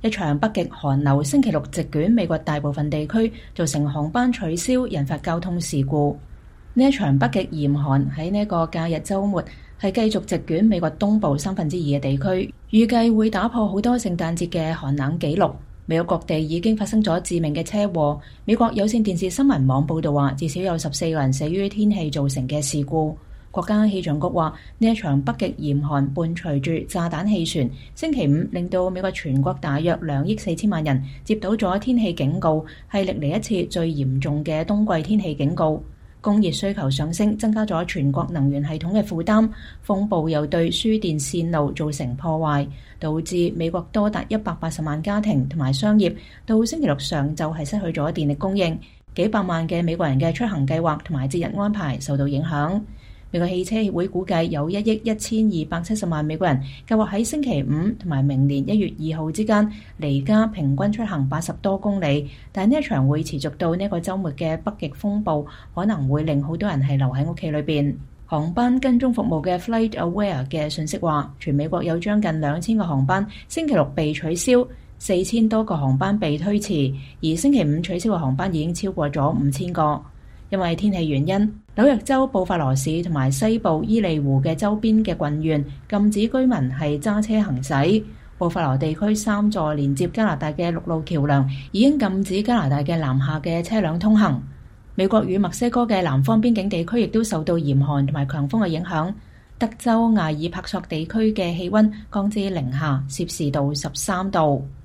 一場北極寒流星期六席捲美國大部分地區，造成航班取消，引發交通事故。呢一場北極嚴寒喺呢個假日週末係繼續席捲美國東部2/3嘅地區，預計會打破好多聖誕節嘅寒冷紀錄。美國各地已經發生咗致命嘅車禍。美國有線電視新聞網報導話，至少有14個人死於天氣造成嘅事故。國家氣象局話，呢一場北極嚴寒伴隨住炸彈氣旋，星期五令到美國全國大約2億4千萬人接到咗天氣警告，係歷嚟一次最嚴重嘅冬季天氣警告。供熱需求上升，增加咗全國能源系統嘅負擔。風暴又對輸電線路造成破壞，導致美國多達180萬家庭同埋商業到星期六上晝係失去咗電力供應，幾百萬嘅美國人嘅出行計劃同埋節日安排受到影響。美國汽車協會估計有1億1270萬美國人計劃喺星期五同埋明年1月2號之間離家平均出行80多公里，但呢一場會持續到呢個週末嘅北極風暴可能會令好多人係留喺屋企裏邊。航班跟蹤服務嘅 FlightAware 嘅信息話，全美國有將近2000個航班星期六被取消，4000多個航班被推遲，而星期五取消嘅航班已經超過咗5000個。因為天氣原因，紐約州布法羅市同埋西部伊利湖嘅周邊嘅郡縣禁止居民係揸車行駛。布法羅地區3座連接加拿大嘅陸路橋樑已經禁止加拿大嘅南下嘅車輛通行。美國與墨西哥嘅南方邊境地區亦都受到嚴寒同埋強風嘅影響。德州艾爾帕索地區嘅氣溫降至零下攝氏度13度。